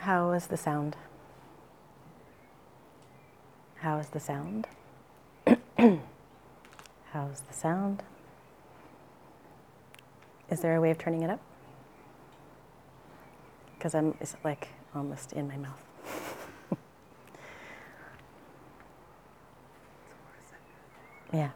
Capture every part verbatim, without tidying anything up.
How is the sound? How is the sound? How's the sound? Is there a way of turning it up? Because I'm it's like almost in my mouth. Yeah.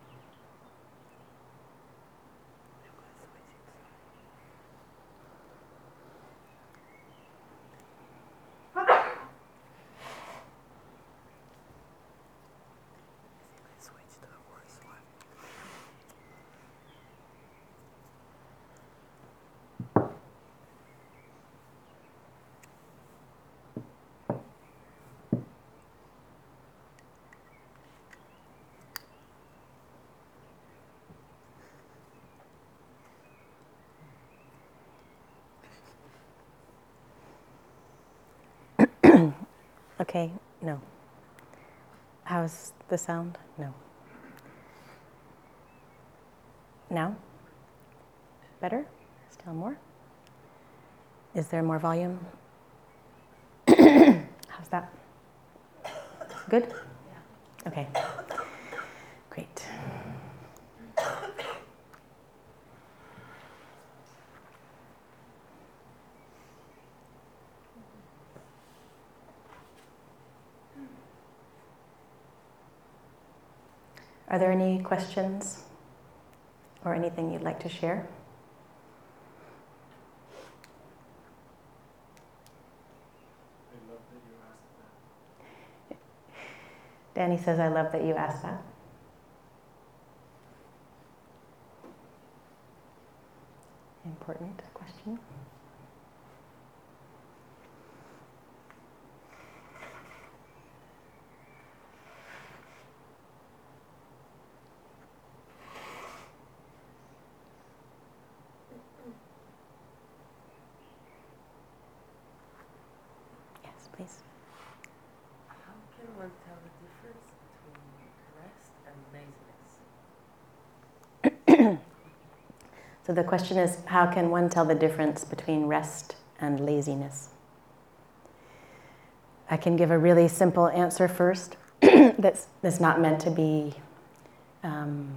Okay, no. How's the sound? No. Now? Better? Still more? Is there more volume? How's that? Good? Yeah. Okay. Great. Are there any questions or anything you'd like to share? I love that you asked that. Danny says, I love that you asked that. Important question. Yes, please. How can one tell the difference between rest and laziness? So the question is, how can one tell the difference between rest and laziness? I can give a really simple answer first that's, that's not meant to be um,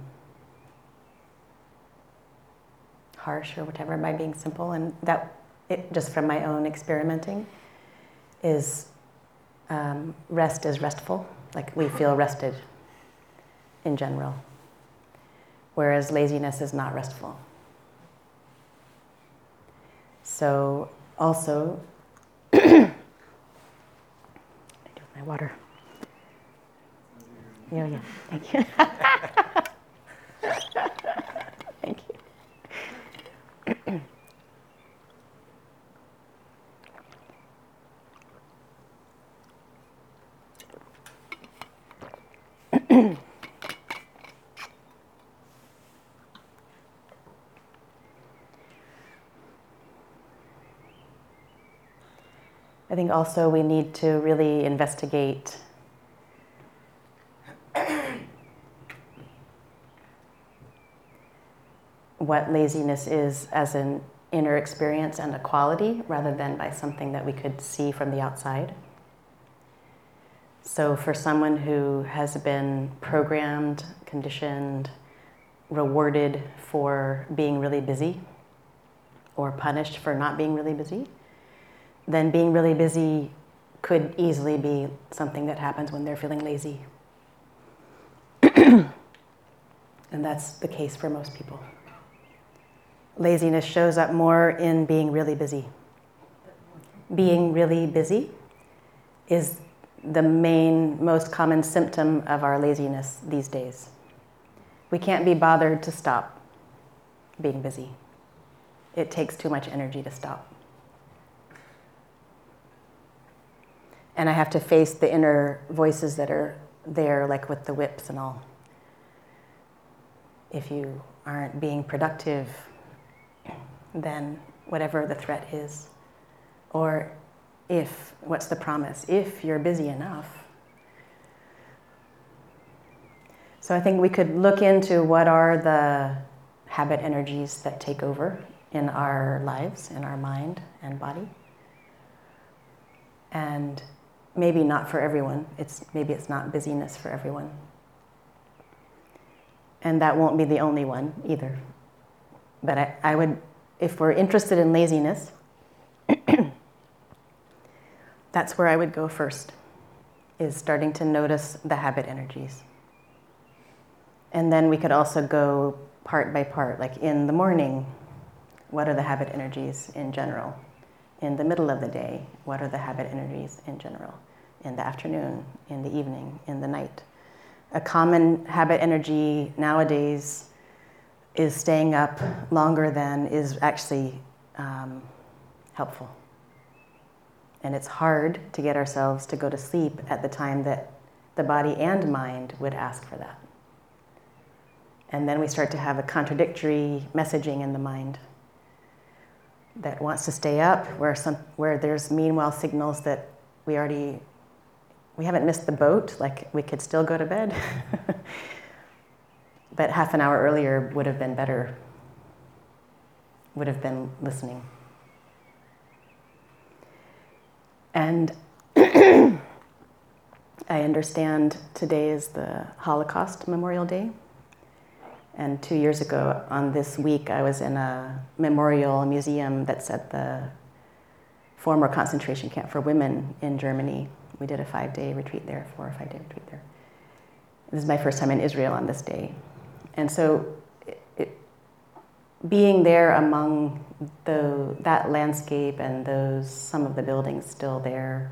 harsh or whatever by being simple, and that, it, just from my own experimenting, is um, rest is restful, like we feel rested in general, whereas laziness is not restful. So also, what do I do with my water? Yeah, yeah, thank you. Thank you. I think also we need to really investigate what laziness is as an inner experience and a quality, rather than by something that we could see from the outside. So for someone who has been programmed, conditioned, rewarded for being really busy, or punished for not being really busy, then being really busy could easily be something that happens when they're feeling lazy. And that's the case for most people. Laziness shows up more in being really busy. Being really busy is the main, most common symptom of our laziness these days. We can't be bothered to stop being busy. It takes too much energy to stop. And I have to face the inner voices that are there, like with the whips and all. If you aren't being productive, then whatever the threat is, or if, what's the promise? If you're busy enough. So I think we could look into what are the habit energies that take over in our lives, in our mind and body. And maybe not for everyone. It's, maybe it's not busyness for everyone. And that won't be the only one either. But I, I would, if we're interested in laziness, that's where I would go first, is starting to notice the habit energies. And then we could also go part by part, like in the morning, what are the habit energies in general? In the middle of the day, what are the habit energies in general? In the afternoon, in the evening, in the night. A common habit energy nowadays is staying up longer than is actually um, helpful. And it's hard to get ourselves to go to sleep at the time that the body and mind would ask for that. And then we start to have a contradictory messaging in the mind that wants to stay up, where some where there's meanwhile signals that we already, we haven't missed the boat, like we could still go to bed. But half an hour earlier would have been better, would have been listening. And I understand today is the Holocaust Memorial Day. And two years ago on this week, I was in a memorial museum that's at the former concentration camp for women in Germany. We did a five-day retreat there, four or five-day retreat there. This is my first time in Israel on this day. And so it, it, being there among the, that landscape and those, some of the buildings still there,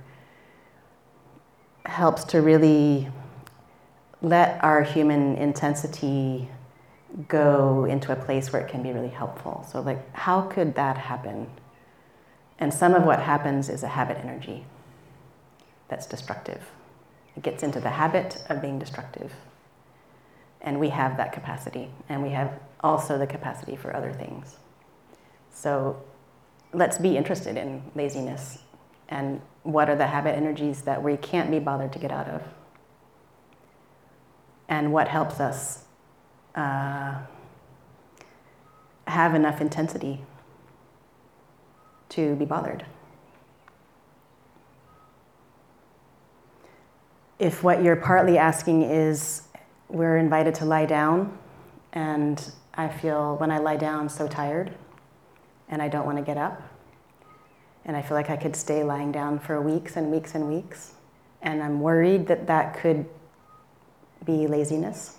helps to really let our human intensity go into a place where it can be really helpful. So like, how could that happen? And some of what happens is a habit energy that's destructive. It gets into the habit of being destructive. And we have that capacity. And we have also the capacity for other things. So let's be interested in laziness and what are the habit energies that we can't be bothered to get out of. And what helps us uh, have enough intensity to be bothered. If what you're partly asking is, we're invited to lie down, and I feel when I lie down so tired, and I don't want to get up, and I feel like I could stay lying down for weeks and weeks and weeks, and I'm worried that that could be laziness.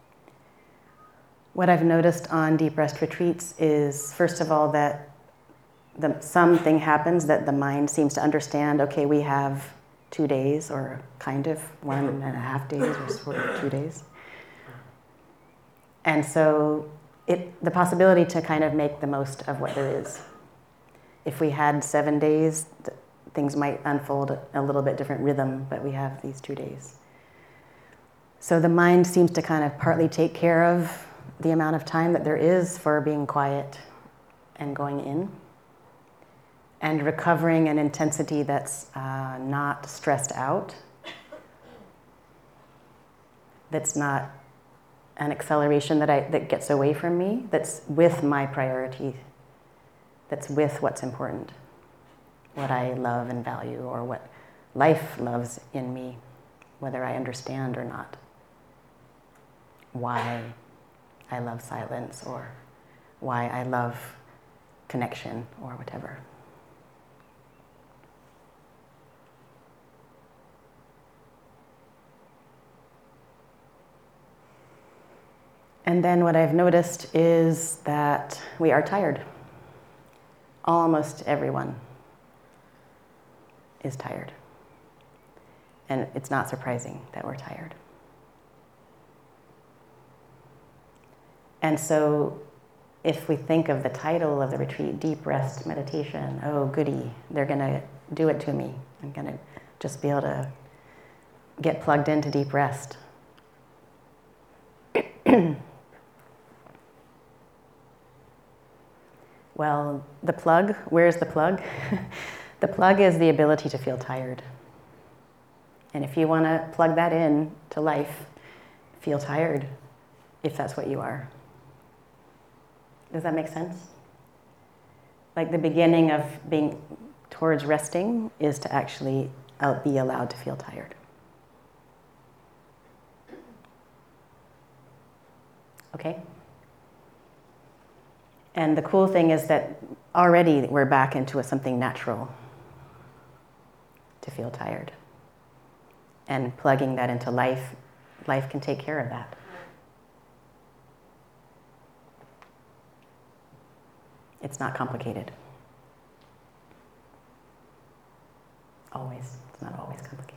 What I've noticed on deep rest retreats is, first of all, that the, something happens that the mind seems to understand, okay, we have two days, or kind of one and a half days, or sort of two days. And so it, the possibility to kind of make the most of what there is. If we had seven days, th- things might unfold a little bit different rhythm, but we have these two days. So the mind seems to kind of partly take care of the amount of time that there is for being quiet and going in, and recovering an intensity that's uh, not stressed out, that's not an acceleration that I that gets away from me, that's with my priority, that's with what's important, what I love and value, or what life loves in me, whether I understand or not, why I love silence, or why I love connection, or whatever. And then what I've noticed is that we are tired. Almost everyone is tired. And it's not surprising that we're tired. And so if we think of the title of the retreat, Deep Rest Meditation, oh goody, they're gonna do it to me. I'm gonna just be able to get plugged into deep rest. Well, the plug, where's the plug? The plug is the ability to feel tired. And if you want to plug that in to life, feel tired, if that's what you are. Does that make sense? Like the beginning of being towards resting is to actually uh, be allowed to feel tired. Okay? And the cool thing is that already we're back into a, something natural to feel tired. And plugging that into life, life can take care of that. It's not complicated. Always. It's not always complicated.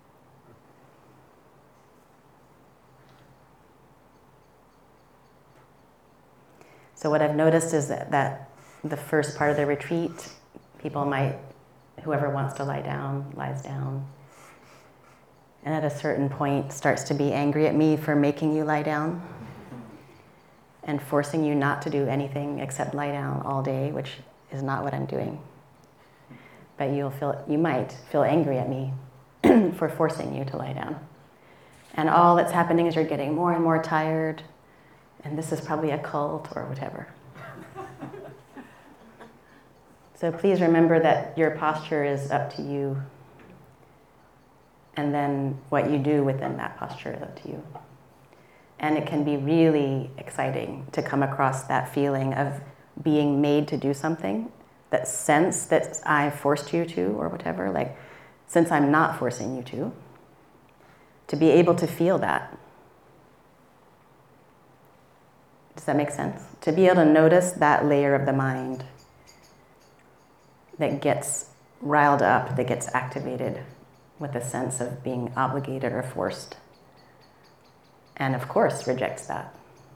So what I've noticed is that, that the first part of the retreat, people might, whoever wants to lie down, lies down. And at a certain point starts to be angry at me for making you lie down and forcing you not to do anything except lie down all day, which is not what I'm doing. But you'll feel, you might feel angry at me for forcing you to lie down. And all that's happening is you're getting more and more tired, and this is probably a cult or whatever. So please remember that your posture is up to you. And then what you do within that posture is up to you. And it can be really exciting to come across that feeling of being made to do something, that sense that I forced you to or whatever, like since I'm not forcing you to, to be able to feel that. Does that make sense? To be able to notice that layer of the mind that gets riled up, that gets activated with a sense of being obligated or forced. And of course, rejects that.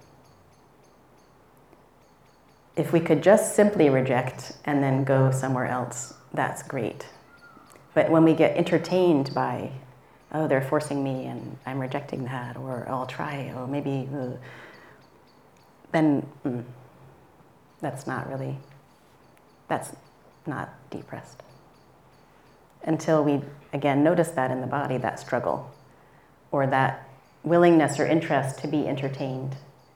If we could just simply reject and then go somewhere else, that's great. But when we get entertained by, oh, they're forcing me and I'm rejecting that, or I'll try, or maybe, uh, then mm, that's not really, that's not deep rest. Until we, again, notice that in the body, that struggle, or that willingness or interest to be entertained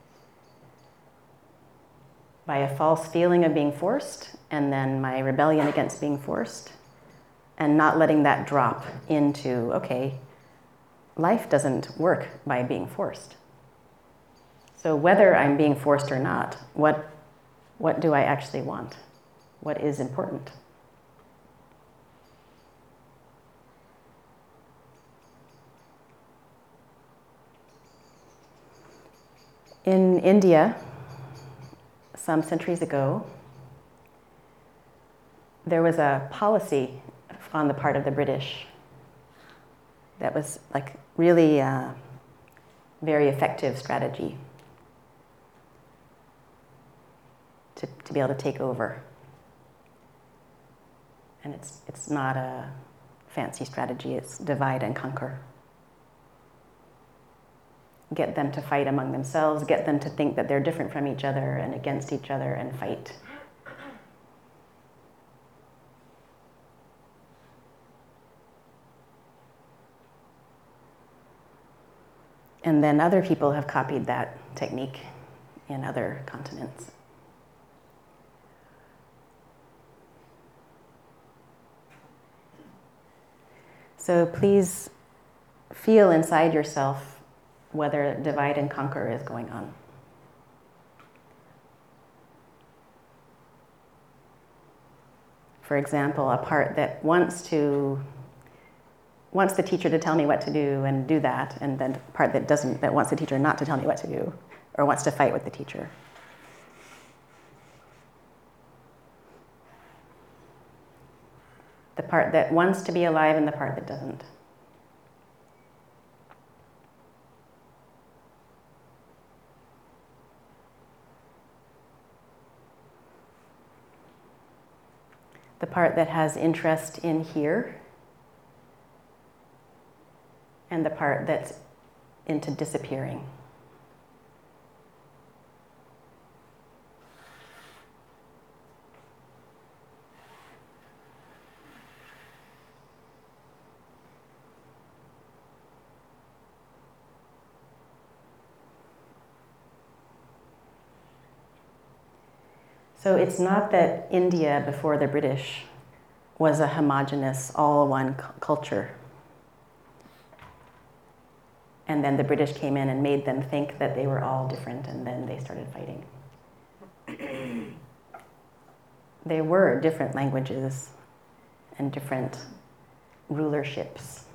by a false feeling of being forced, and then my rebellion against being forced, and not letting that drop into, okay, life doesn't work by being forced. So whether I'm being forced or not, what, what do I actually want? What is important? In India, some centuries ago, there was a policy on the part of the British that was like really a very effective strategy to, to be able to take over. And it's, it's not a fancy strategy, it's divide and conquer. Get them to fight among themselves, get them to think that they're different from each other and against each other and fight. And then other people have copied that technique in other continents. So please feel inside yourself whether divide and conquer is going on. For example, a part that wants to wants the teacher to tell me what to do and do that, and then a part that doesn't, that wants the teacher not to tell me what to do, or wants to fight with the teacher. The part that wants to be alive and the part that doesn't. The part that has interest in here, and the part that's into disappearing. So it's not that India before the British was a homogeneous, all one cu- culture. And then the British came in and made them think that they were all different, and then they started fighting. There were different languages and different rulerships,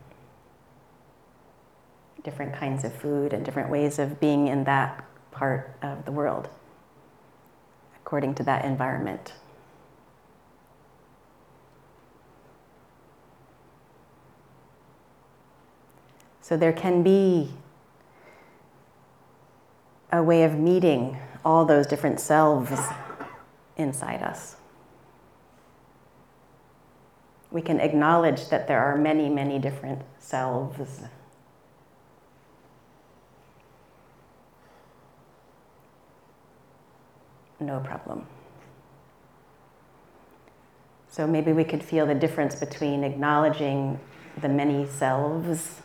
different kinds of food and different ways of being in that part of the world, according to that environment. So there can be a way of meeting all those different selves inside us. We can acknowledge that there are many, many different selves. No problem. So maybe we could feel the difference between acknowledging the many selves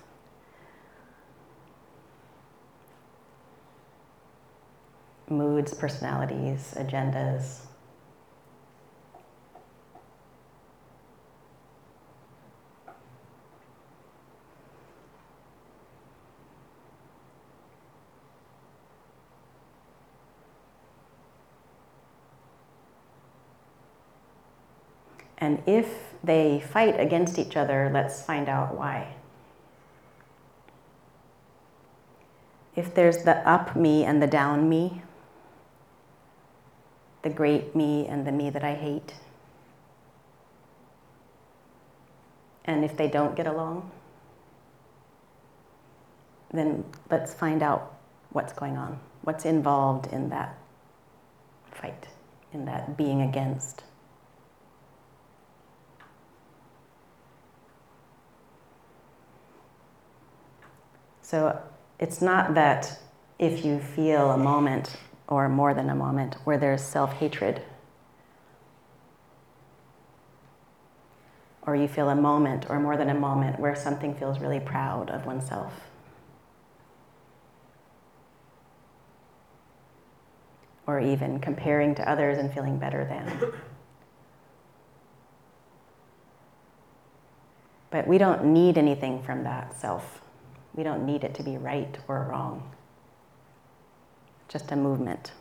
moods, personalities, agendas. And if they fight against each other, let's find out why. If there's the up me and the down me, the great me and the me that I hate, and if they don't get along, then let's find out what's going on, what's involved in that fight, in that being against. So it's not that if you feel a moment or more than a moment where there's self-hatred, or you feel a moment or more than a moment where something feels really proud of oneself. Or even comparing to others and feeling better than. But we don't need anything from that self. We don't need it to be right or wrong. Just a movement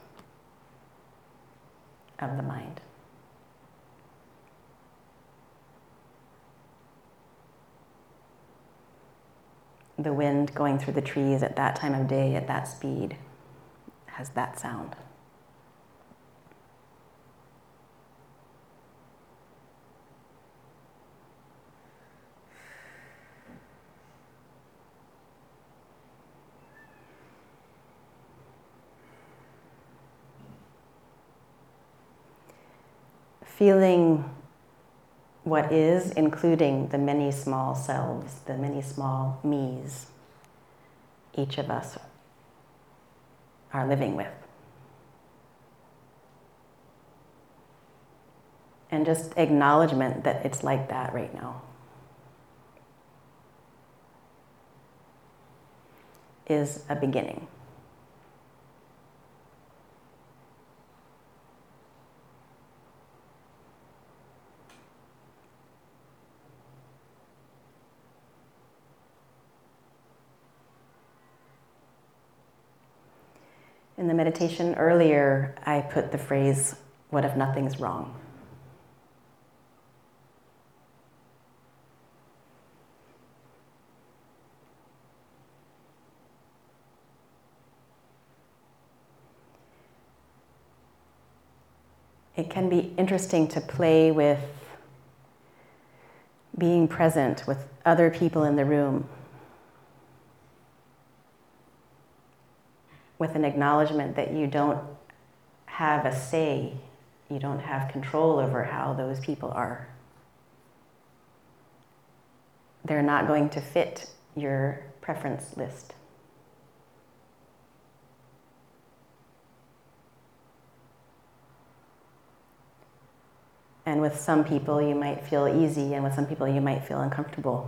of the mind. The wind going through the trees at that time of day, at that speed, has that sound. Feeling what is, including the many small selves, the many small me's each of us are living with. And just acknowledgement that it's like that right now is a beginning. In the meditation earlier, I put the phrase, "What if nothing's wrong?" It can be interesting to play with being present with other people in the room, with an acknowledgement that you don't have a say, you don't have control over how those people are. They're not going to fit your preference list. And with some people you might feel easy, and with some people you might feel uncomfortable.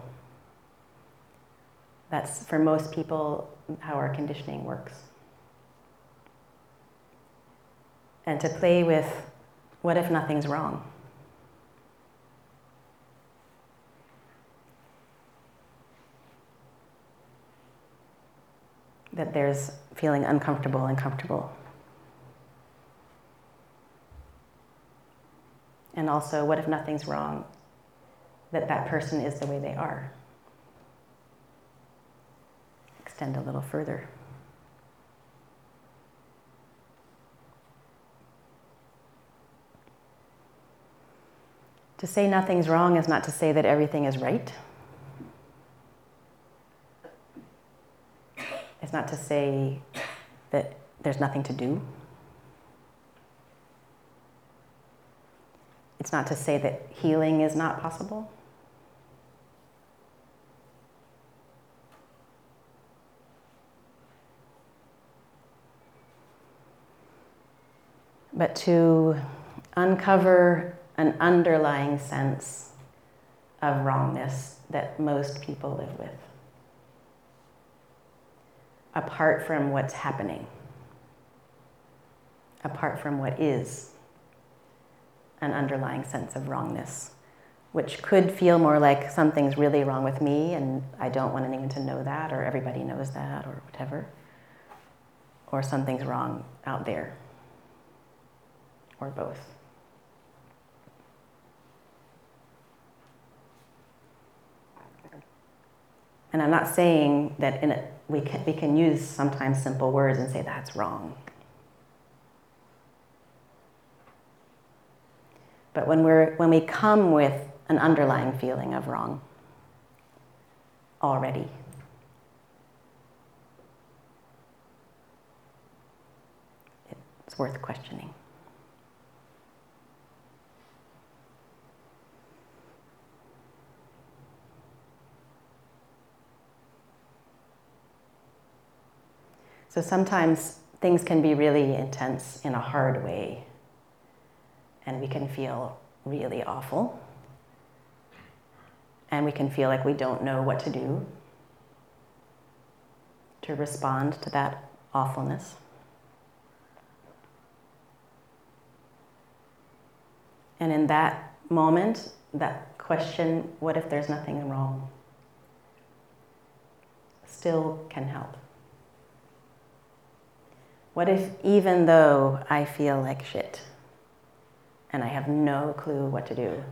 That's, for most people, how our conditioning works. And to play with, what if nothing's wrong? that there's feeling uncomfortable and comfortable. And also, what if nothing's wrong? That that person is the way they are. Extend a little further. To say nothing's wrong is not to say that everything is right. It's not to say that there's nothing to do. It's not to say that healing is not possible. But to uncover an underlying sense of wrongness that most people live with, apart from what's happening, apart from what is an underlying sense of wrongness, which could feel more like something's really wrong with me and I don't want anyone to know that, or everybody knows that, or whatever, or something's wrong out there, or both. And I'm not saying that in it, we can, we can use sometimes simple words and say that's wrong. But when, we're, when we come with an underlying feeling of wrong already, it's worth questioning. So sometimes things can be really intense in a hard way, and we can feel really awful, and we can feel like we don't know what to do to respond to that awfulness. And in that moment, that question, what if there's nothing wrong, still can help. What if, even though I feel like shit and I have no clue what to do,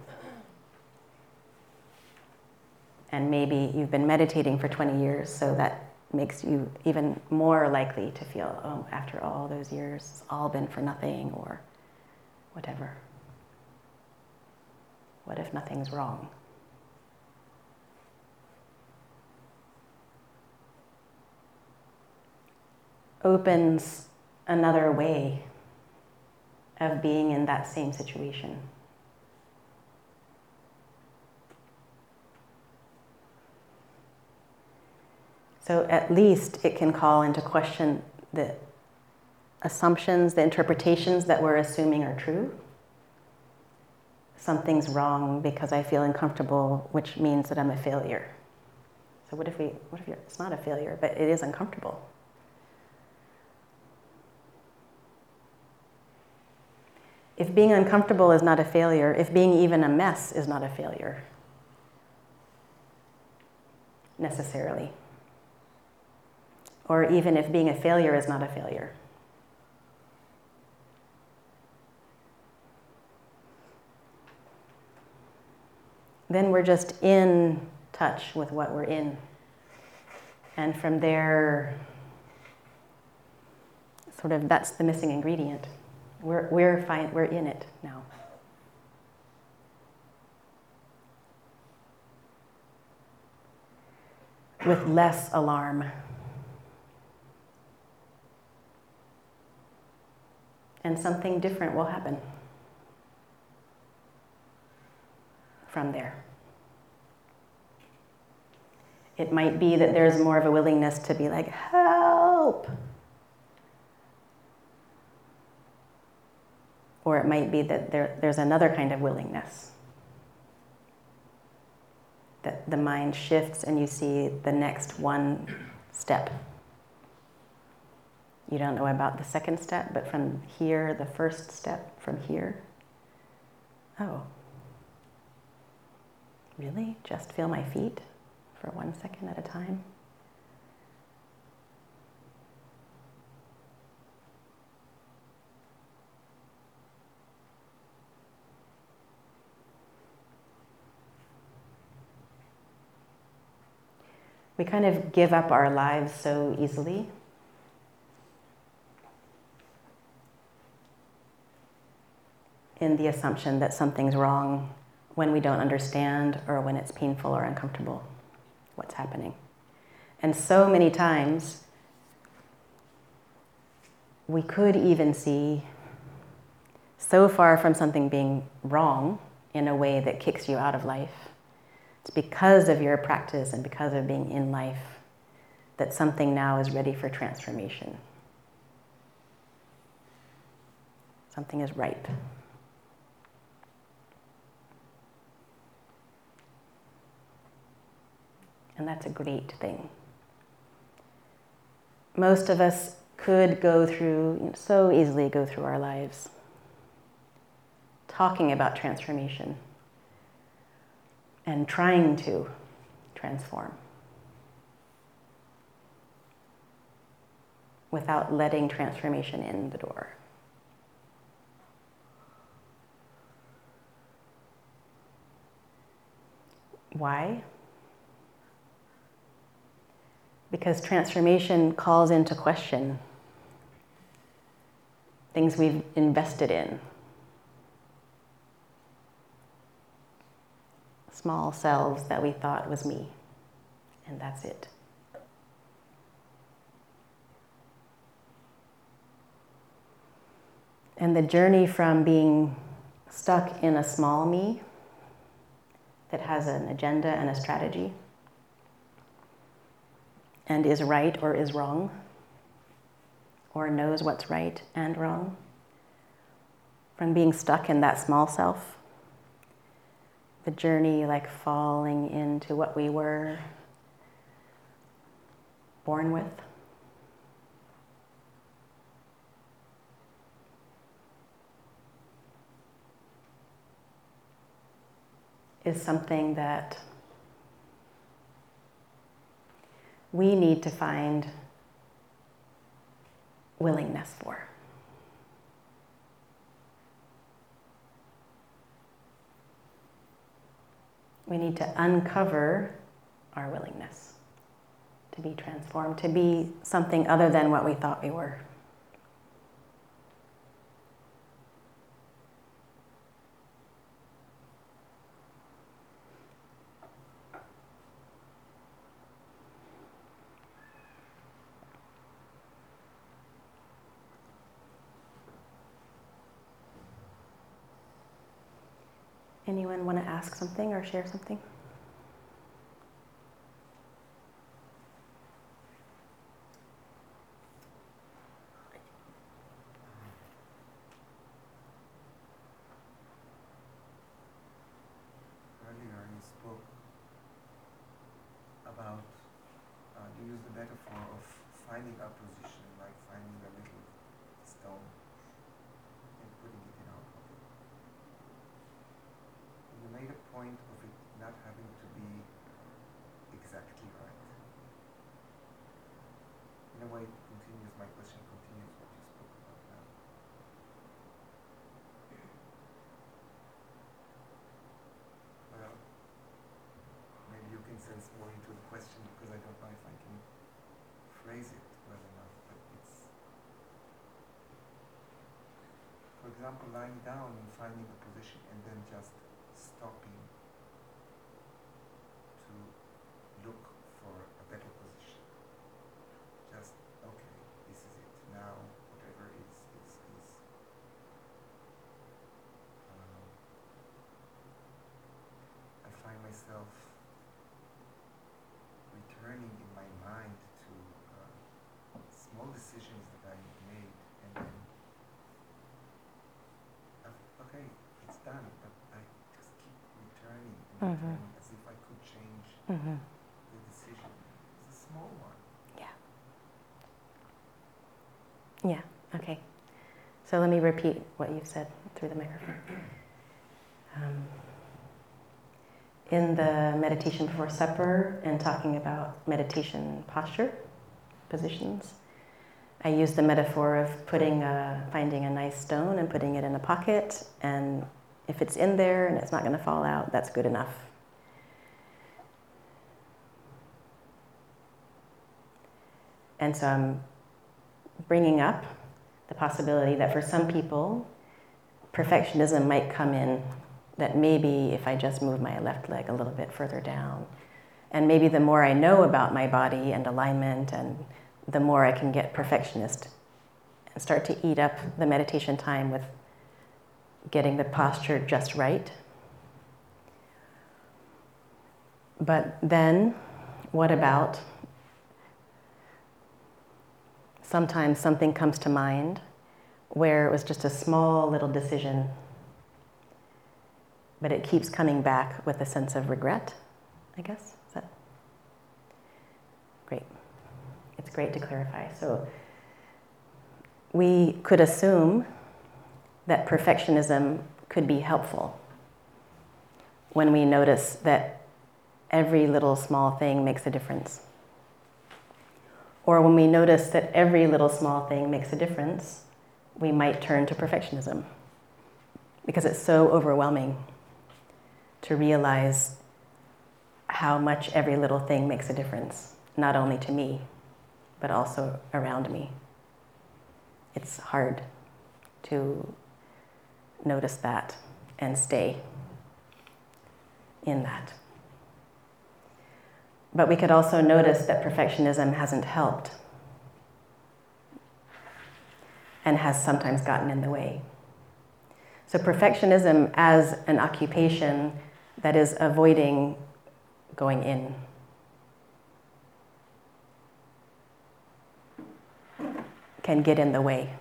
and maybe you've been meditating for twenty years, so that makes you even more likely to feel, oh, after all those years, it's all been for nothing, or whatever. What if nothing's wrong? Opens another way of being in that same situation. So at least it can call into question the assumptions, the interpretations that we're assuming are true. Something's wrong because I feel uncomfortable, which means that I'm a failure. So what if we, what if you're, it's not a failure, but it is uncomfortable? If being uncomfortable is not a failure, if being even a mess is not a failure, necessarily, or even if being a failure is not a failure, then we're just in touch with what we're in. And from there, sort of that's the missing ingredient. We're, we're, fine, we're in it now. With less alarm. And something different will happen from there. It might be that there's more of a willingness to be like, help! Or it might be that there, there's another kind of willingness. That the mind shifts and you see the next one step. You don't know about the second step, but from here, the first step from here. Oh, really? Just feel my feet for one second at a time? We kind of give up our lives so easily. In the assumption that something's wrong when we don't understand or when it's painful or uncomfortable, what's happening. And so many times, we could even see so far from something being wrong in a way that kicks you out of life. It's because of your practice and because of being in life that something now is ready for transformation. Something is ripe. And that's a great thing. Most of us could go through, you know, so easily go through our lives talking about transformation and trying to transform without letting transformation in the door. Why? Because transformation calls into question things we've invested in. Small selves that we thought was me, and that's it. And the journey from being stuck in a small me that has an agenda and a strategy and is right or is wrong, or knows what's right and wrong, from being stuck in that small self, the journey like falling into what we were born with, is something that we need to find willingness for. We need to uncover our willingness to be transformed, to be something other than what we thought we were. Anyone want to ask something or share something? Earlier you spoke about, uh, you used the metaphor of finding our position, like finding a little stone and putting it in our pocket. You made a point of it not having to be exactly right. In a way, it continues, my question continues what you spoke about now. Well, maybe you can sense more into the question because I don't know if I can phrase it well enough, but it's, for example, lying down and finding a position and then just stopping to look for a better position. Just, okay, this is it. Now, whatever is, is, is. Um, I find myself returning in my mind to uh, small decisions that I made and then, uh, okay, it's done, but I just keep returning and Mhm. returning as if I could change Mm-hmm. the decision. It's a small one. Yeah. Yeah, okay. So let me repeat what you've said through the microphone. Um, in the meditation before supper and talking about meditation posture, positions, I use the metaphor of putting a, finding a nice stone and putting it in a pocket, and if it's in there and it's not going to fall out, that's good enough. And so I'm bringing up the possibility that for some people, perfectionism might come in, that maybe if I just move my left leg a little bit further down, and maybe the more I know about my body and alignment, and the more I can get perfectionist and start to eat up the meditation time with getting the posture just right. But then, what about sometimes something comes to mind where it was just a small little decision, but it keeps coming back with a sense of regret, I guess? Is that great? It's great to clarify. So we could assume that perfectionism could be helpful when we notice that every little small thing makes a difference. Or when we notice that every little small thing makes a difference, we might turn to perfectionism because it's so overwhelming to realize how much every little thing makes a difference, not only to me, but also around me. It's hard to notice that and stay in that. But we could also notice that perfectionism hasn't helped and has sometimes gotten in the way. So perfectionism as an occupation that is avoiding going in. Can get in the way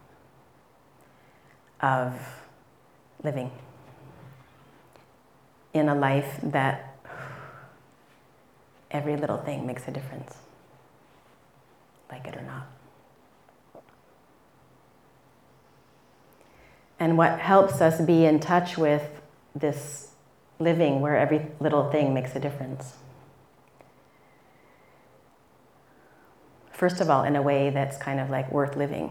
of living in a life that every little thing makes a difference, like it or not. And what helps us be in touch with this living where every little thing makes a difference? First of all, in a way that's kind of like worth living,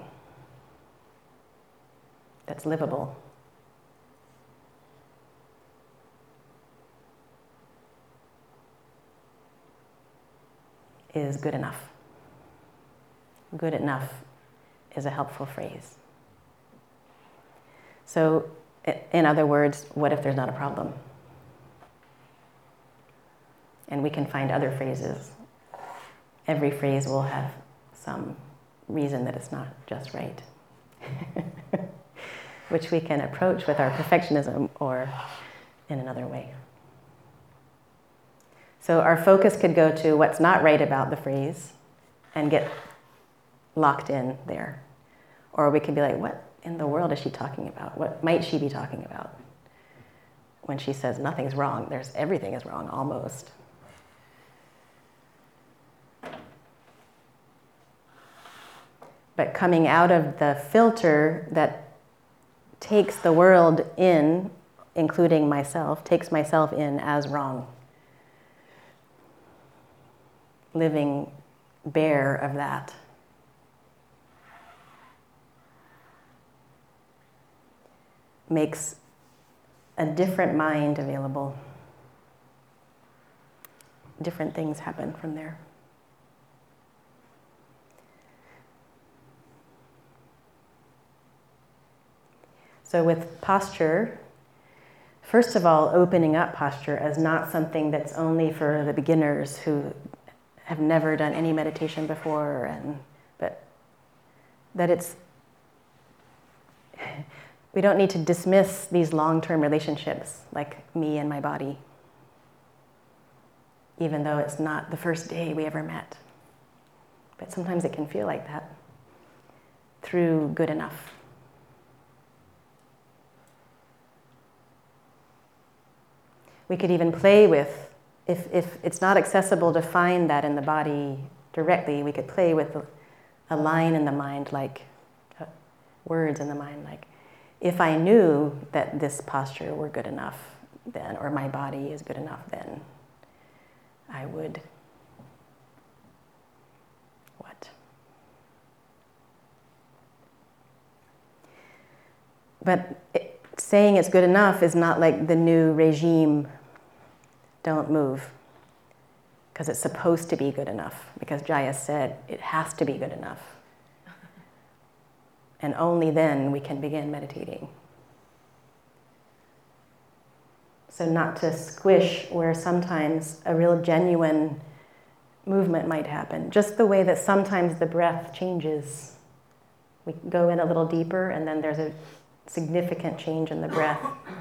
that's livable. Is good enough. Good enough is a helpful phrase. So, in other words, what if there's not a problem? And we can find other phrases. Every phrase will have some reason that it's not just right, which we can approach with our perfectionism or in another way. So our focus could go to what's not right about the phrase and get locked in there. Or we could be like, what in the world is she talking about? What might she be talking about when she says nothing's wrong? There's everything is wrong, almost. But coming out of the filter that takes the world in, including myself, takes myself in as wrong. Living bare of that. Makes a different mind available. Different things happen from there. So with posture, first of all, opening up posture as not something that's only for the beginners who have never done any meditation before, and but that it's, we don't need to dismiss these long-term relationships like me and my body, even though it's not the first day we ever met. But sometimes it can feel like that through good enough. We could even play with, if, if it's not accessible to find that in the body directly, we could play with a, a line in the mind, like uh, words in the mind, like, if I knew that this posture were good enough then, or my body is good enough then, I would, what? But it, saying it's good enough is not like the new regime, don't move. because it's supposed to be good enough, because Jaya said it has to be good enough. And only then we can begin meditating. So not to squish where sometimes a real genuine movement might happen. Just the way that sometimes the breath changes. We go in a little deeper and then there's a significant change in the breath.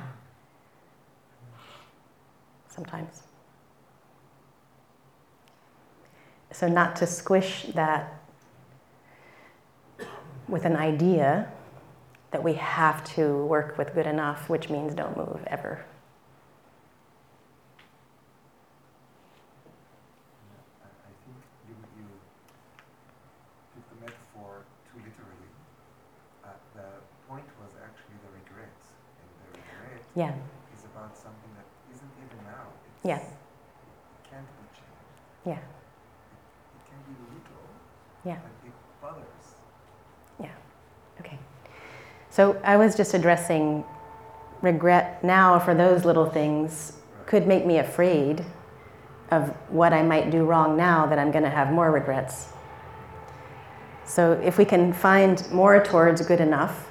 Sometimes. So not to squish that with an idea that we have to work with good enough, which means don't move ever. I I think you, you took the metaphor too literally. Uh, the point was actually the regret. And the regret Yeah. is about something that isn't even now. It's, Yeah. It can't be changed. Yeah. It, it can be little, Yeah. but it bothers. Yeah. Okay. So I was just addressing regret now for those little things could make me afraid of what I might do wrong now that I'm going to have more regrets. So if we can find more towards good enough,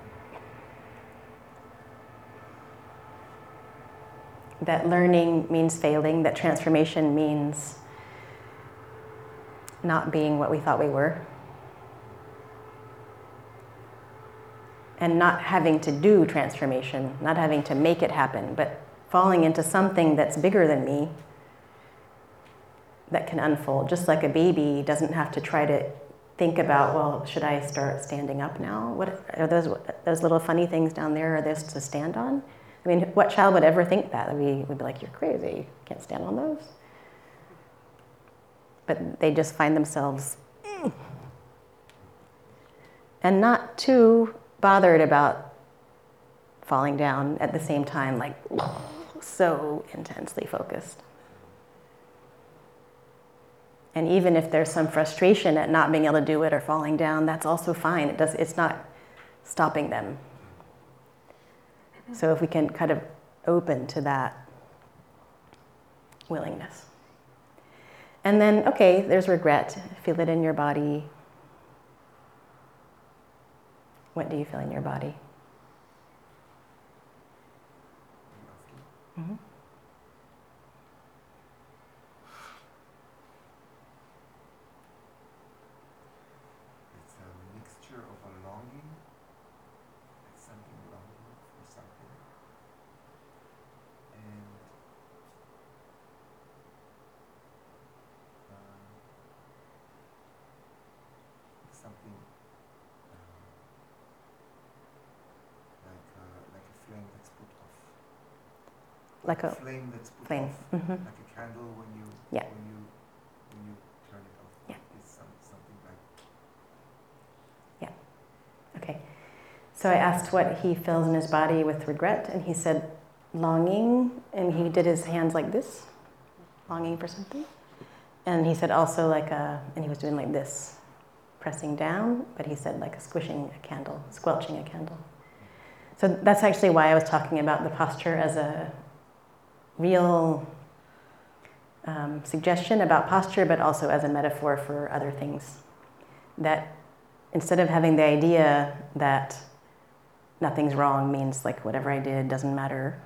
that learning means failing, that transformation means not being what we thought we were, and not having to do transformation, not having to make it happen, but falling into something that's bigger than me that can unfold. Just like a baby doesn't have to try to think about, well, should I start standing up now? What are those those little funny things down there? Are those to stand on? I mean, what child would ever think that? We would be like, you're crazy. You can't stand on those. But they just find themselves mm. and not too bothered about falling down at the same time, like so intensely focused. And even if there's some frustration at not being able to do it or falling down, that's also fine. It does, it's not stopping them. So if we can kind of open to that willingness. And then, okay, there's regret. Feel it in your body. What do you feel in your body? Mm-hmm. It's a mixture of a longing, like something longing for something, and um, something uh, like uh, like a flame that's put off. Like a flame that's put flame. off, Mm-hmm. like a candle when you Yeah. when you when you turn it off. Yeah. It's some, something like. Okay. So I asked what he feels in his body with regret, and he said longing, and he did his hands like this, longing for something. And he said also like a, and he was doing like this, pressing down, but he said like a squishing a candle, squelching a candle. So that's actually why I was talking about the posture as a real um, suggestion about posture, but also as a metaphor for other things. That instead of having the idea that nothing's wrong means like whatever I did doesn't matter,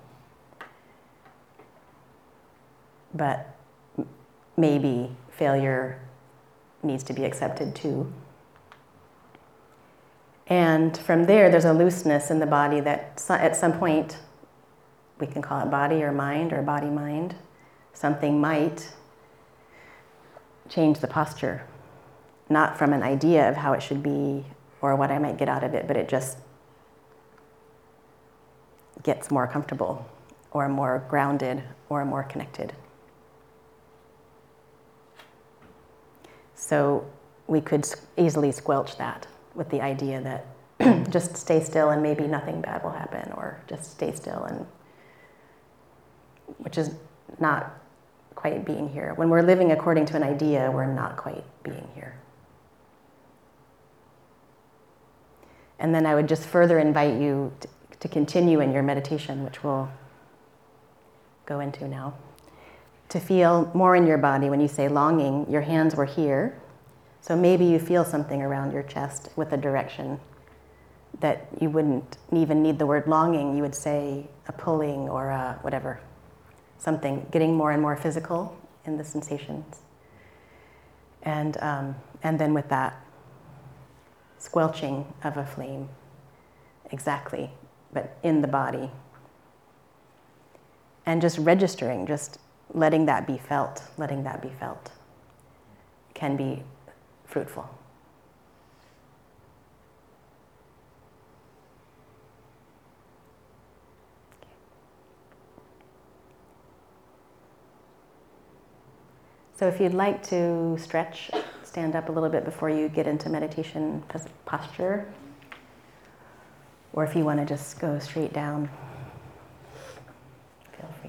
but m- maybe failure needs to be accepted too. And from there, there's a looseness in the body that so- at some point, we can call it body or mind or body-mind, something might change the posture. Not from an idea of how it should be or what I might get out of it, but it just gets more comfortable or more grounded or more connected. So we could easily squelch that with the idea that just stay still and maybe nothing bad will happen, or just stay still, and which is not quite being here. When we're living according to an idea, we're not quite being here. And then I would just further invite you to, to continue in your meditation, which we'll go into now, to feel more in your body. When you say longing, your hands were here. So maybe you feel something around your chest with a direction that you wouldn't even need the word longing. You would say a pulling or a whatever, something, getting more and more physical in the sensations. And, um, and then with that squelching of a flame, exactly, but in the body. And just registering, just letting that be felt, letting that be felt can be fruitful. So if you'd like to stretch, stand up a little bit before you get into meditation pos- posture, or if you want to just go straight down, feel free.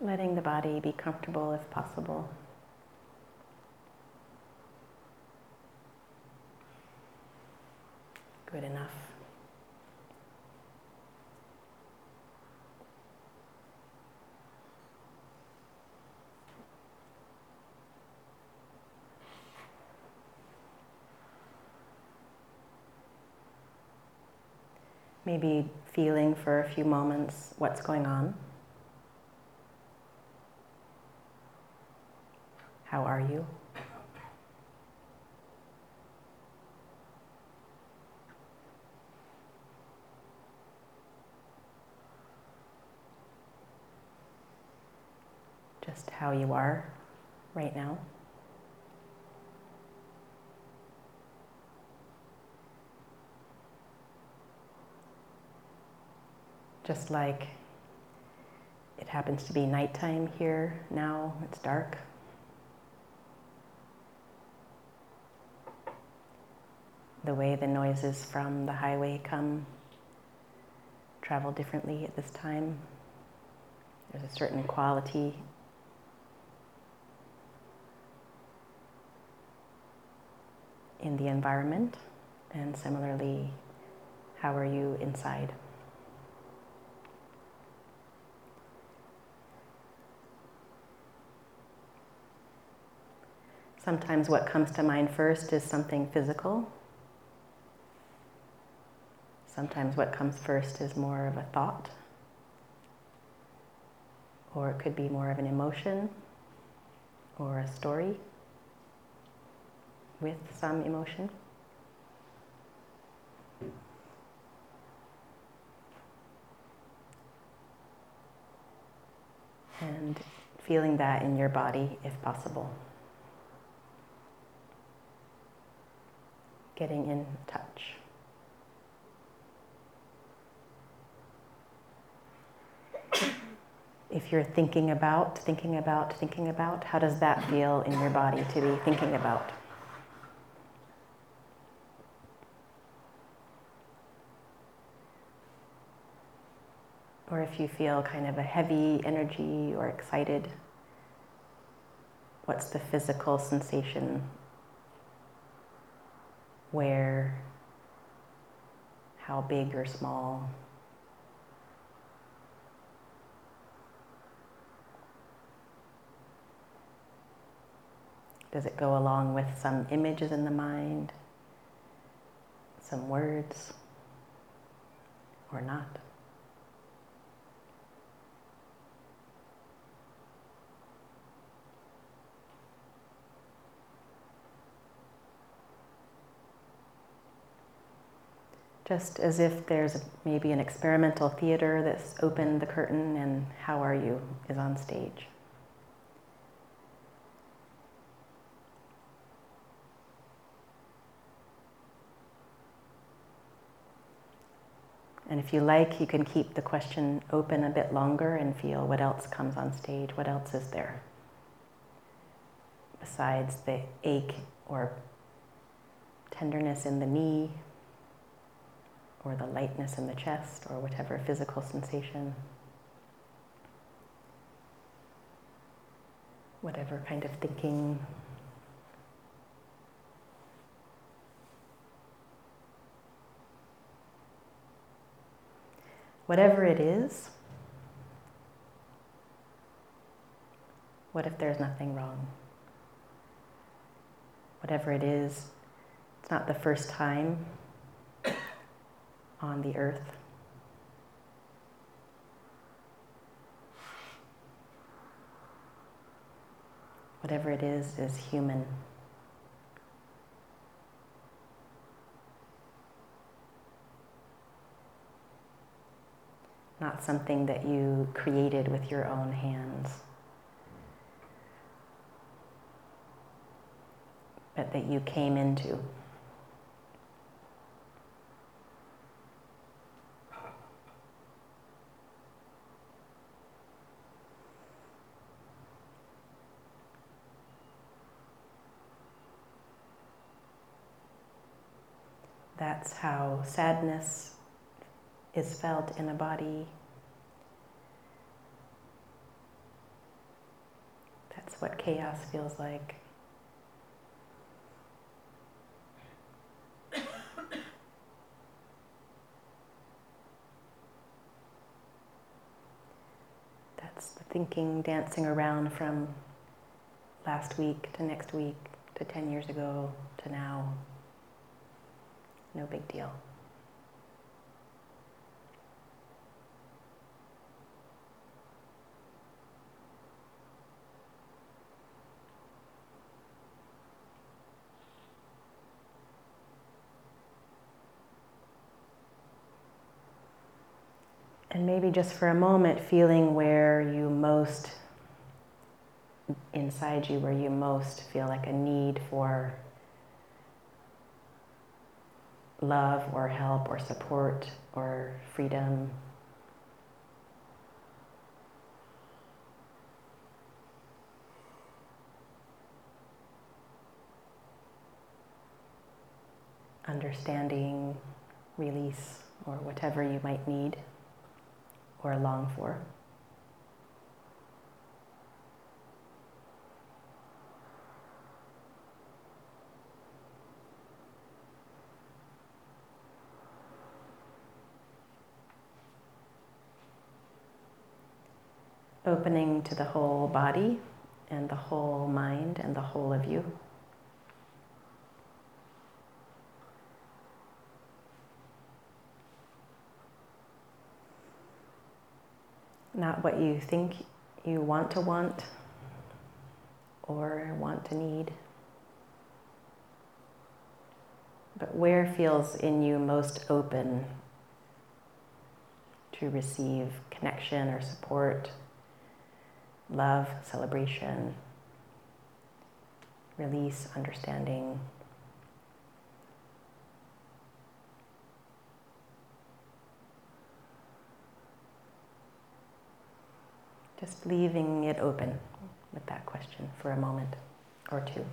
Letting the body be comfortable if possible. Good enough. Maybe feeling for a few moments what's going on. How are you? Just how you are right now. Just like it happens to be nighttime here now, it's dark. The way the noises from the highway come, travel differently at this time. There's a certain quality in the environment, and similarly, how are you inside? Sometimes what comes to mind first is something physical. Sometimes what comes first is more of a thought, or it could be more of an emotion or a story with some emotion. And feeling that in your body if possible. Getting in touch. If you're thinking about, thinking about, thinking about, how does that feel in your body to be thinking about? Or if you feel kind of a heavy energy or excited, what's the physical sensation? Where? How big or small? Does it go along with some images in the mind, some words, or not? Just as if there's maybe an experimental theater that's opened the curtain and How Are You is on stage. And if you like, you can keep the question open a bit longer and feel what else comes on stage, what else is there besides the ache or tenderness in the knee, or the lightness in the chest, or whatever physical sensation, whatever kind of thinking. Whatever it is, what if there's nothing wrong? Whatever it is, it's not the first time on the earth. Whatever it is, is human. Not something that you created with your own hands, but that you came into. That's how sadness is felt in a body. That's what chaos feels like. That's the thinking dancing around from last week to next week to ten years ago to now. No big deal. And maybe just for a moment, feeling where you most, inside you, where you most feel like a need for love or help or support or freedom. Understanding, release, or whatever you might need or long for. Opening to the whole body and the whole mind and the whole of you. Not what you think you want to want or want to need, but where feels in you most open to receive connection or support, love, celebration, release, understanding. Just leaving it open with that question for a moment or two.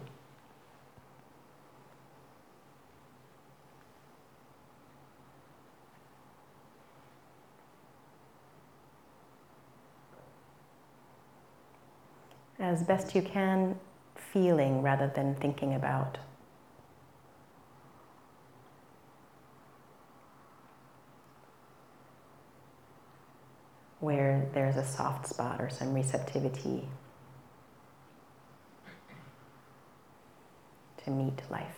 As best you can, feeling rather than thinking about. Where there's a soft spot or some receptivity to meet life.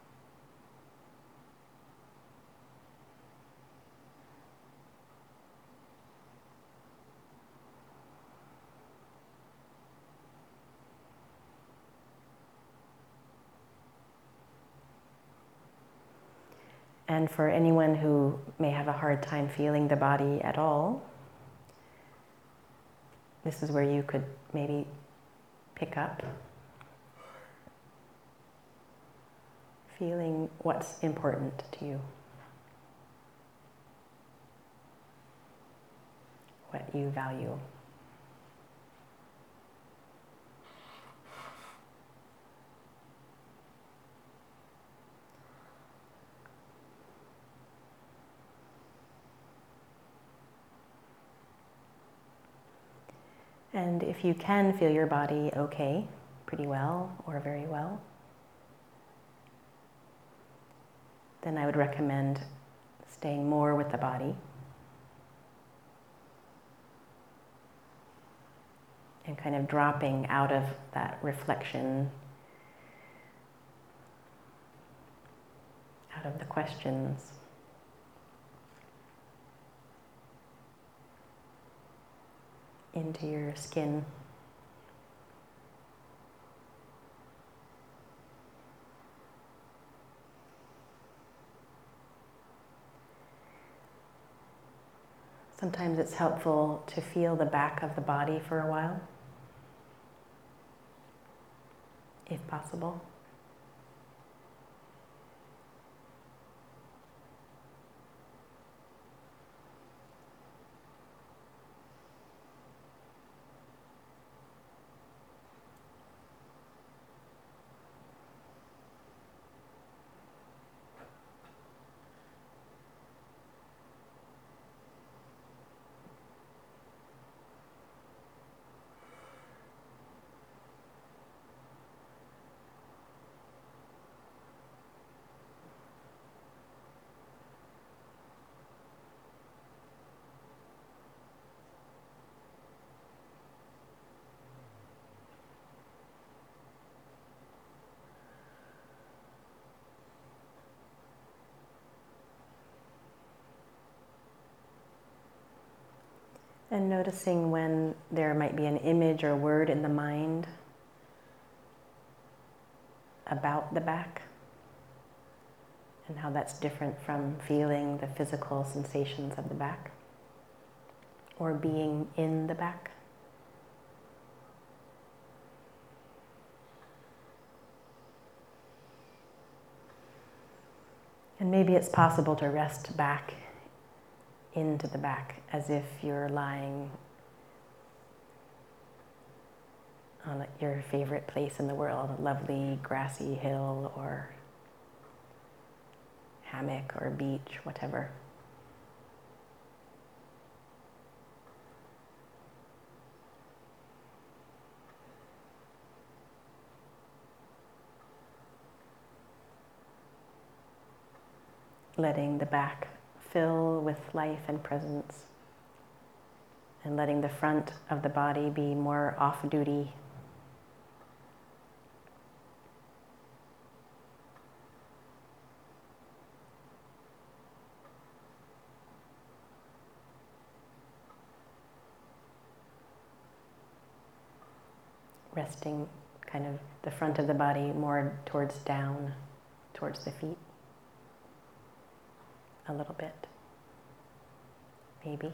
And for anyone who may have a hard time feeling the body at all, this is where you could maybe pick up, feeling what's important to you, what you value. And if you can feel your body okay, pretty well or very well, then I would recommend staying more with the body and kind of dropping out of that reflection, out of the questions. Into your skin. Sometimes it's helpful to feel the back of the body for a while, if possible. And noticing when there might be an image or word in the mind about the back, and how that's different from feeling the physical sensations of the back, or being in the back. And maybe it's possible to rest back into the back as if you're lying on your favorite place in the world, a lovely grassy hill or hammock or beach, whatever. Letting the back fill with life and presence, and letting the front of the body be more off-duty. Resting kind of the front of the body more towards down, towards the feet. A little bit, maybe.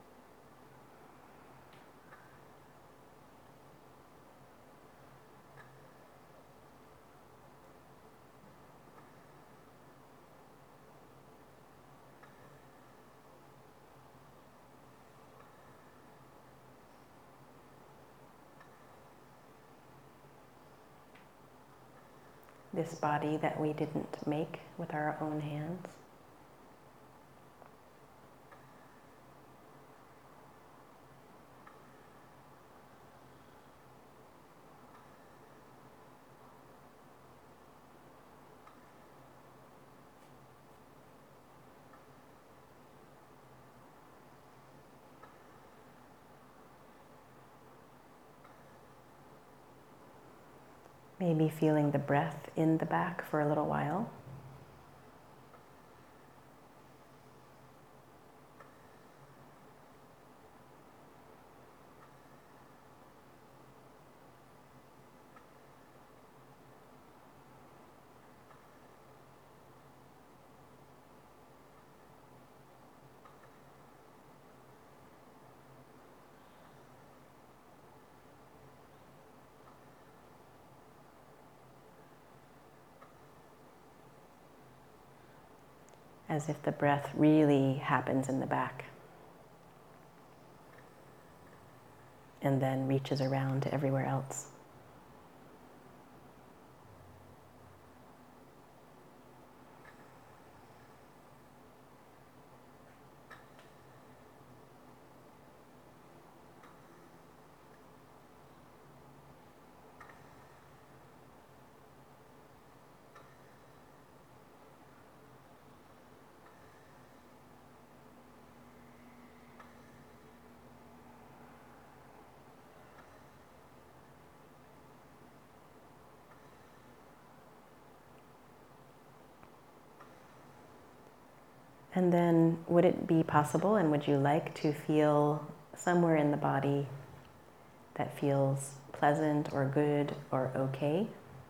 This body that we didn't make with our own hands. Maybe feeling the breath in the back for a little while. As if the breath really happens in the back and then reaches around to everywhere else. And then would it be possible, and would you like to feel somewhere in the body that feels pleasant or good or okay?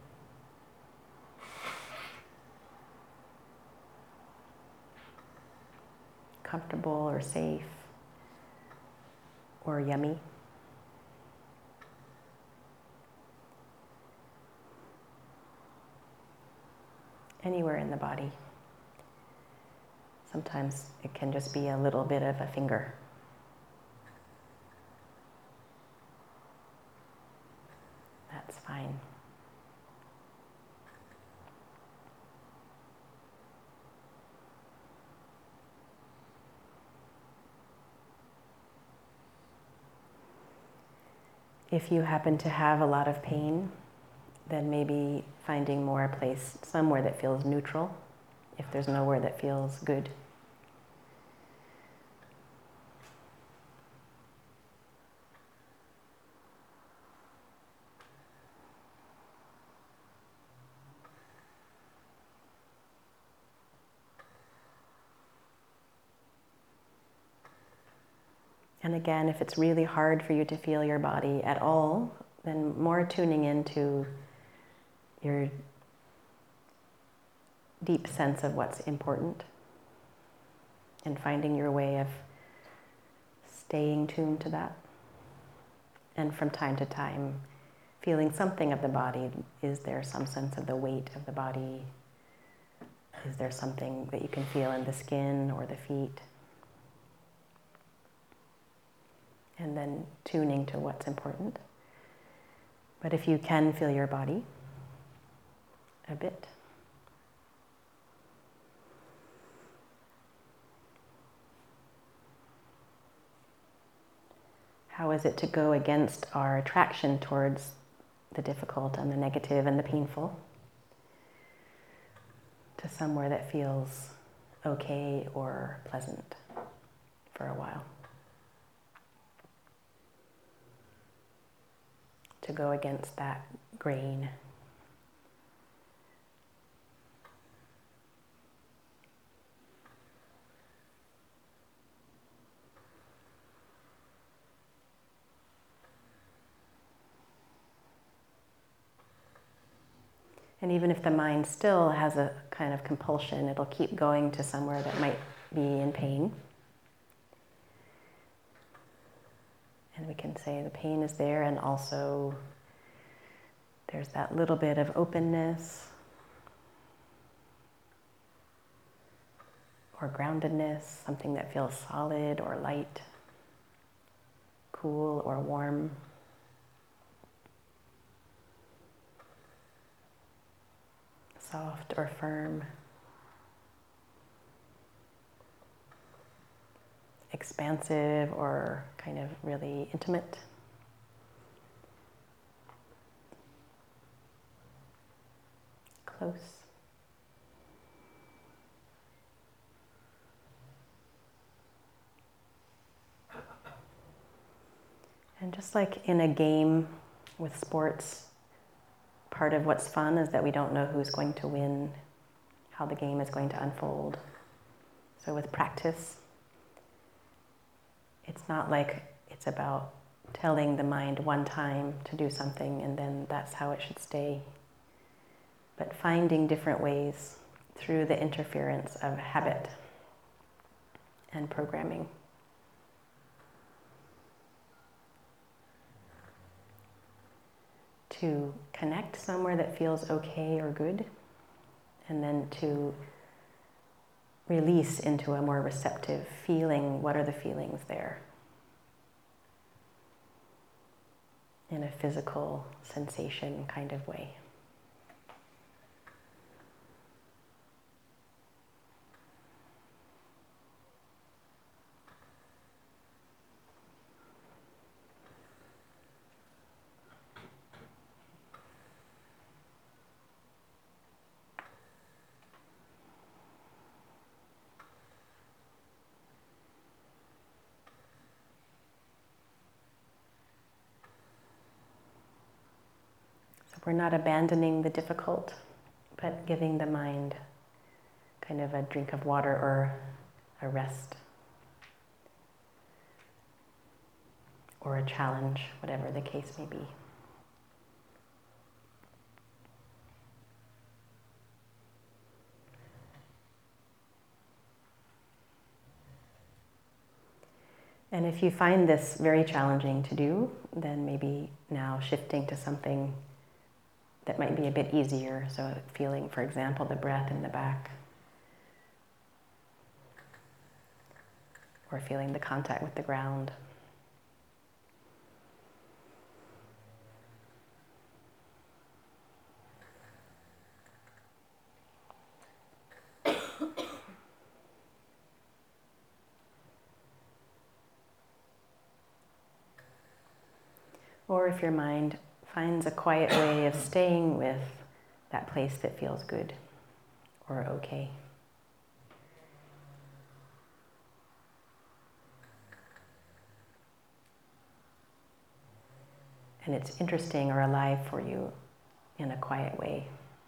Comfortable or safe or yummy? Anywhere in the body. Sometimes it can just be a little bit of a finger. That's fine. If you happen to have a lot of pain, then maybe finding more a place somewhere that feels neutral, if there's nowhere that feels good. And again, if it's really hard for you to feel your body at all, then more tuning into your deep sense of what's important and finding your way of staying tuned to that. And from time to time, feeling something of the body. Is there some sense of the weight of the body? Is there something that you can feel in the skin or the feet? And then tuning to what's important. But if you can feel your body a bit, how is it to go against our attraction towards the difficult and the negative and the painful to somewhere that feels okay or pleasant for a while? To go against that grain. And even if the mind still has a kind of compulsion, it'll keep going to somewhere that might be in pain. And we can say the pain is there, and also there's that little bit of openness or groundedness, something that feels solid or light, cool or warm. Soft or firm. Expansive or kind of really intimate. Close. And just like in a game with sports, part of what's fun is that we don't know who's going to win, how the game is going to unfold. So with practice, it's not like it's about telling the mind one time to do something and then that's how it should stay. But finding different ways through the interference of habit and programming. To connect somewhere that feels okay or good, and then to release into a more receptive feeling. What are the feelings there? In a physical sensation kind of way. We're not abandoning the difficult, but giving the mind kind of a drink of water or a rest or a challenge, whatever the case may be. And if you find this very challenging to do, then maybe now shifting to something that might be a bit easier. So feeling, for example, the breath in the back. Or feeling the contact with the ground. Or if your mind finds a quiet way of staying with that place that feels good or okay. And it's interesting or alive for you in a quiet way,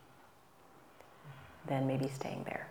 then maybe staying there.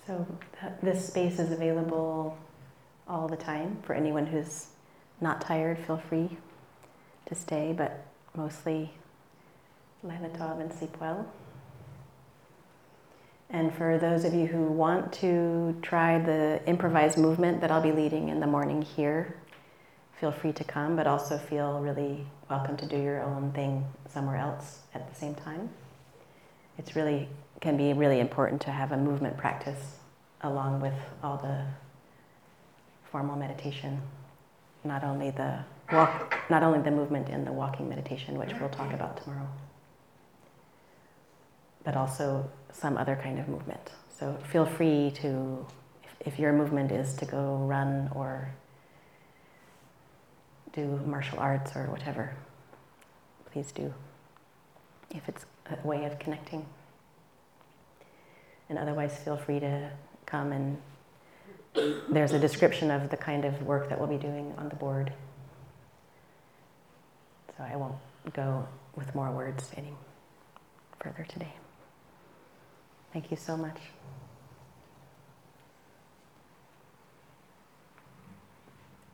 So th- this space is available all the time for anyone who's not tired. Feel free to stay, but mostly Laila Tov and sleep well. And for those of you who want to try the improvised movement that I'll be leading in the morning here, feel free to come, but also feel really welcome to do your own thing somewhere else at the same time. It's really, can be really important to have a movement practice along with all the formal meditation. Not only the walk, not only the movement in the walking meditation, which we'll talk about tomorrow, but also some other kind of movement. So feel free to, if, if your movement is to go run or do martial arts or whatever, please do, if it's a way of connecting. And otherwise, feel free to come, and there's a description of the kind of work that we'll be doing on the board. So I won't go with more words any further today. Thank you so much.